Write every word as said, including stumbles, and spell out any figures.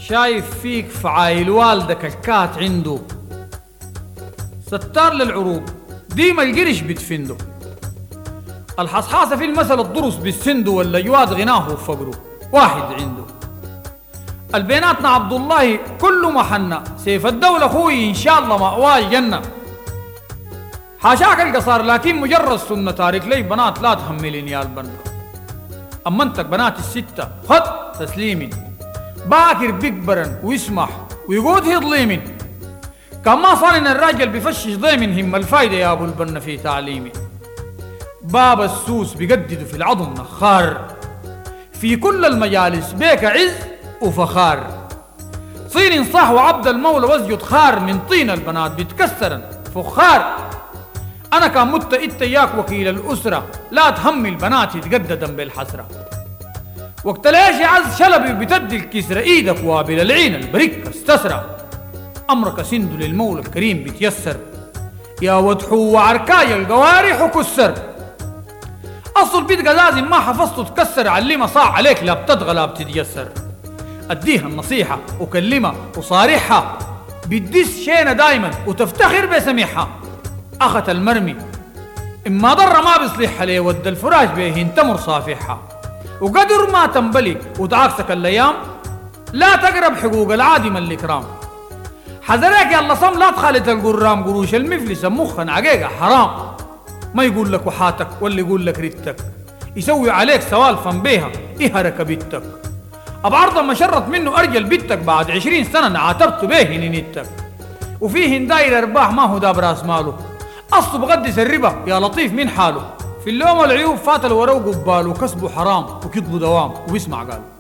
شايف فيك في عايل والدك الكات عنده ستار للعروق ديما القرش بتفنده. الحصحاصة في المثل الضرس بالسندو ولا جواد غناه وفقره واحد عنده. البيناتنا عبد الله كله محنة سيف الدولة خوي إن شاء الله مأواه الجنة. حاشاك القصار لكن مجرد سنة تارك لي بنات لا تهملين يا البنا. أما انتك بنات الستة خد تسليمي باكر بيكبرن ويسمح ويقود هيضليمن. كان ما صار ان الراجل بفشش ضيمن هم الفايدة يا ابو البنا في تعليمي. باب السوس بيجدد في العظم نخار في كل المجالس بيك عز وفخار. صين صح وعبد المولى وزجد خار من طين البنات بيتكسرن فخار. انا كان مت إت اياك وكيل الاسره لا تهمي البنات يتجددا بالحسره. وقت ليش عز شلبي بتدي الكسرة ايدك وابل العين البريك استسرى. امرك سند للمولى الكريم بيتيسر يا وضحو وعركاي القوارح وكسر. اصل بيت قزازي ما حفظته تكسر علمها صاع عليك لا بتدغى لا بتتيسر. اديها النصيحة وكلمها وصارحها بتدس شينة دايما وتفتخر بسميحها. اخت المرمي اما ضر ما بيصلح عليه ود الفراش بيه تمر صافحها. وقدر ما تنبلي وتعاكسك الايام لا تقرب حقوق العادم الاكرام. حذرك يا الله صم لا تخالط القرام قروش المفلسه مخن عقيقه حرام. ما يقول لك وحاتك ولا يقول لك ريتك يسوي عليك سوالفا بيها اهرك بيتك. ابعرض ما شرت منه ارجل بيتك بعد عشرين سنه عاتبت بيه نيتك. وفيه داير ارباح ما هو داب راس ماله اصله بقدس الربا يا لطيف من حاله. في اللوم والعيوب فات الورا وقبال وكسبه حرام وكذبه دوام وبيسمع قال